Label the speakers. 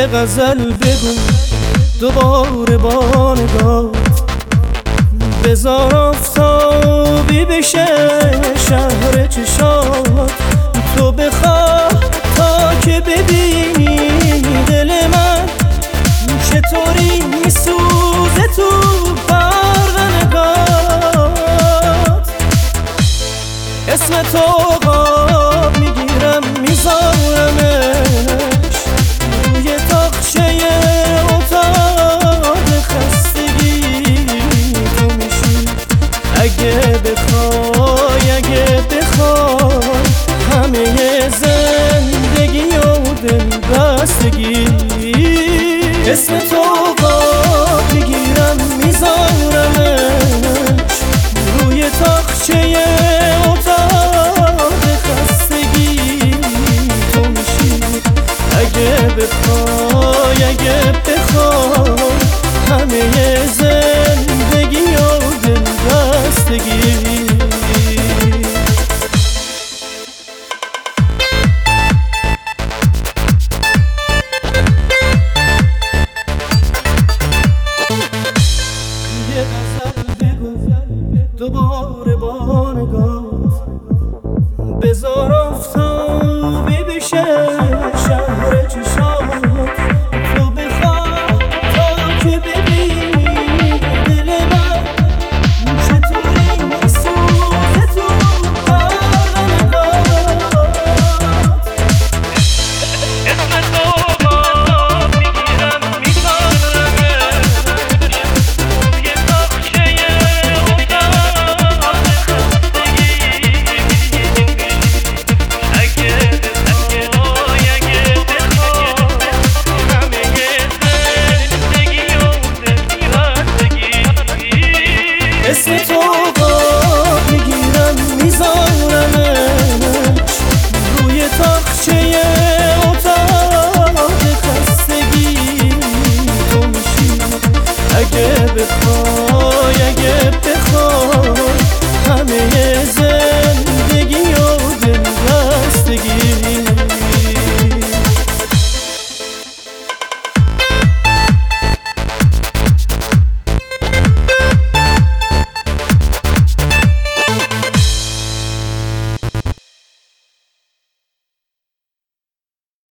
Speaker 1: یه غزل بگو دوباره با نگات، بذار آفتابی بشه شهر چشات. تو بخواه تا که ببینی دل من چطوری میسوزه تو برق نگات. اسم تو قاب میگیرم میذارمش روی تاقچه اتاق خستگی تو میشی. اگه بخوای همه زندگی و دلبستگی. اسم تو قاب میگیرم میذارمش روی تاقچه اتاق خستگی تو میشی. اگه بخوای همه زندگی و دلبستگی. یه غزل بگو دوباره با نگات، بذار آفتابی بشه شهر چشات. تو بخواه تا که ببینی دل من چطوری میسوزه تو برق نگات. اسم تو قاب میگیرم میذارمش روی تاقچه اتاق خستگی. اگه بخوای همه زندگی و دلبستگی. اسم تو قاب میگیرم میذارمش روی تاقچه اتاق خستگی تو میشی. اگه بخوای